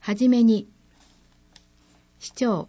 はじめに、市長。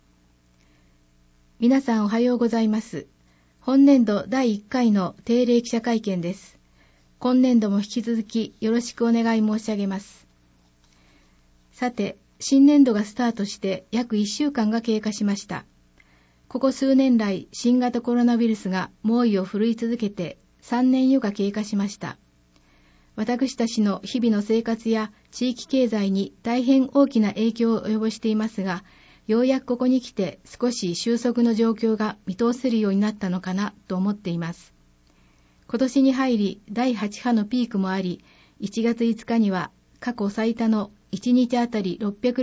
皆さんおはようございます。本年度第1回の定例記者会見です。今年度も引き続きよろしくお願い申し上げます。さて、新年度がスタートして約1週間が経過しました。ここ数年来、新型コロナウイルスが猛威を振るい続けて3年余が経過しました。私たちの日々の生活や地域経済に大変大きな影響を及ぼしていますが、ようやくここに来て少し収束の状況が見通せるようになったのかなと思っています。今年に入り第8波のピークもあり、1月5日には過去最多の1日あたり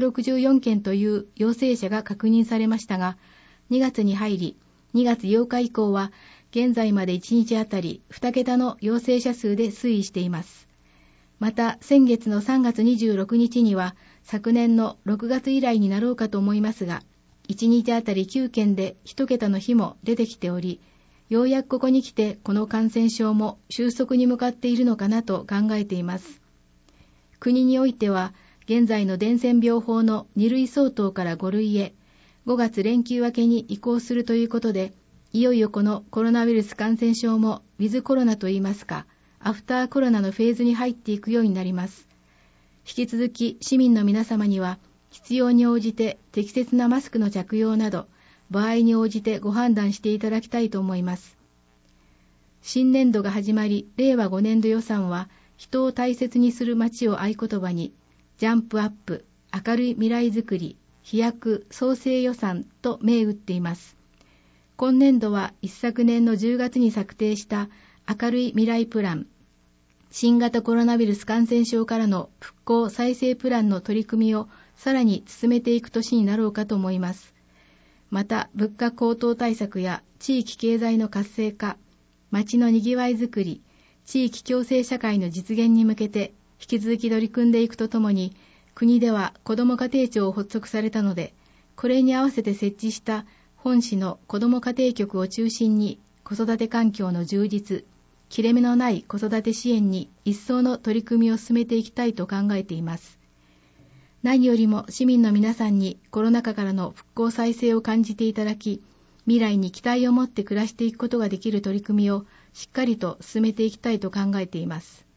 664件という陽性者が確認されましたが、2月に入り2月8日以降は現在まで1日あたり2桁の陽性者数で推移しています。また先月の3月26日には昨年の6月以来になろうかと思いますが、1日あたり9件で1桁の日も出てきており、ようやくここに来てこの感染症も収束に向かっているのかなと考えています。国においては現在の伝染病法の2類相当から5類へ5月連休明けに移行するということで、いよいよこのコロナウイルス感染症もウィズコロナといいますか、アフターコロナのフェーズに入っていくようになります。引き続き市民の皆様には必要に応じて適切なマスクの着用など、場合に応じてご判断していただきたいと思います。新年度が始まり、令和5年度予算は人を大切にする街を合言葉に、ジャンプアップ、明るい未来づくり、飛躍、創生予算と銘打っています。今年度は一昨年の10月に策定した明るい未来プラン、新型コロナウイルス感染症からの復興再生プランの取り組みをさらに進めていく年になろうかと思います。また、物価高騰対策や地域経済の活性化、街のにぎわいづくり、地域共生社会の実現に向けて引き続き取り組んでいくとともに、国では子ども家庭庁を発足されたので、これに合わせて設置した本市の子ども家庭局を中心に子育て環境の充実、切れ目のない子育て支援に一層の取り組みを進めていきたいと考えています。何よりも市民の皆さんにコロナ禍からの復興再生を感じていただき、未来に期待を持って暮らしていくことができる取り組みをしっかりと進めていきたいと考えています。